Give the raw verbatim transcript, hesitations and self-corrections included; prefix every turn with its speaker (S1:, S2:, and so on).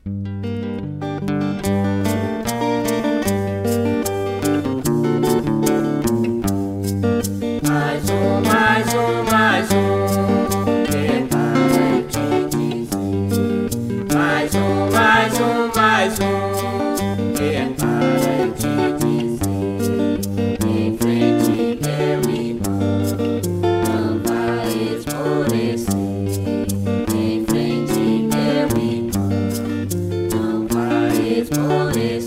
S1: Mais um, mais um, mais um, que para te dizer. Mais um, mais um, mais um, que para te dizer. Em frente, meu irmão, não vai esmorecer. Em frente, meu irmão, não vai esmorecer.